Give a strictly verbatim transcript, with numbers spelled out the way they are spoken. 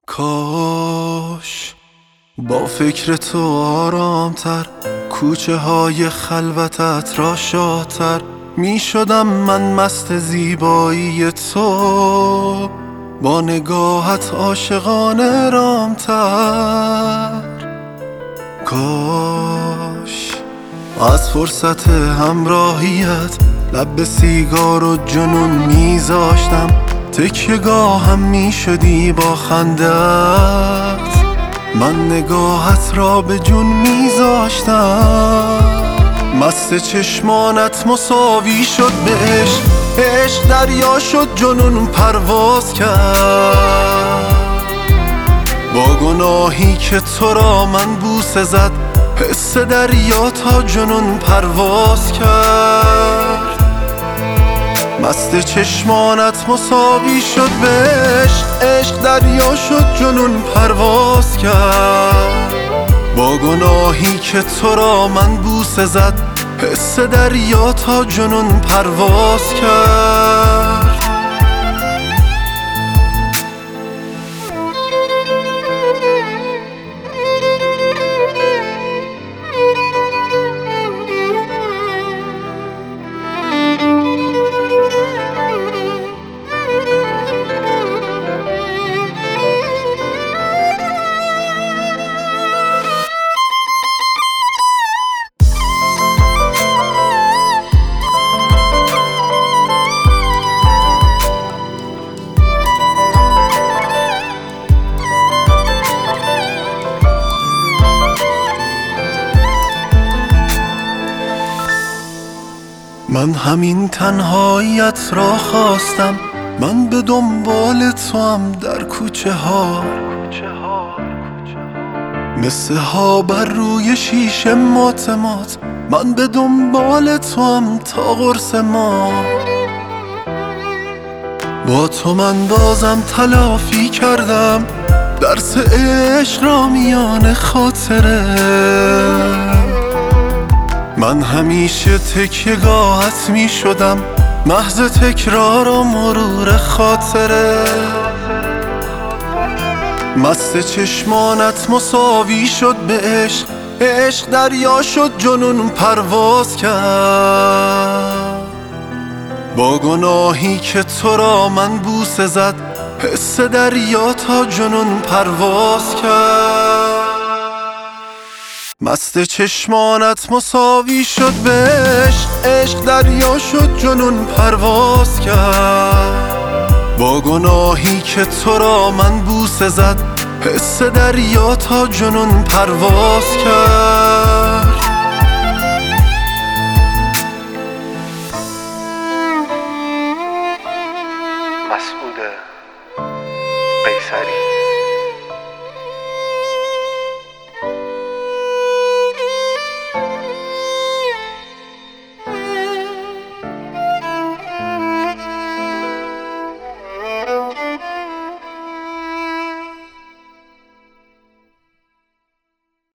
کاش با فکر تو آرامتر کوچه های خلوتت را شادتر می شدم من مست زیبایی تو، با نگاهت عاشقانه رامتر. کاش از فرصت همراهیت لب به سیگار و جنون میذاشتم، تکیه‌گاهم میشدی با خندت، من نگاهت را به جون میذاشتم. مست چشمانت مساوی شد به عشق، عشق دریا شد جنون پرواز کرد. با گناهی که تو را من بوسه زد، حس دریا تا جنون پرواز کرد. مست چشمانت مساوی شد به عشق، عشق دریا شد جنون پرواز کرد. با گناهی که تو را من بوسه زد، حس دریا تا جنون پرواز کرد. من همین تنهاییت را خواستم، من به دنبال توام در کوچه ها، مثل ها بر روی شیشه مات مات، من به دنبال توام تا قرص ما. با تو من بازم تلافی کردم درس عشق را میان خاطره، من همیشه تکیه‌گاهت می شدم، محض تکرار و مرور خاطره. مست چشمانت مساوی شد به عشق، عشق دریا شد جنون پرواز کرد. با گناهی که تو را من بوسه زد، حس دریا تا جنون پرواز کرد. مست چشمانت مساوی شد به عشق، عشق دریا شد جنون پرواز کرد. با گناهی که تو را من بوسه زد، حس دریا تا جنون پرواز کرد.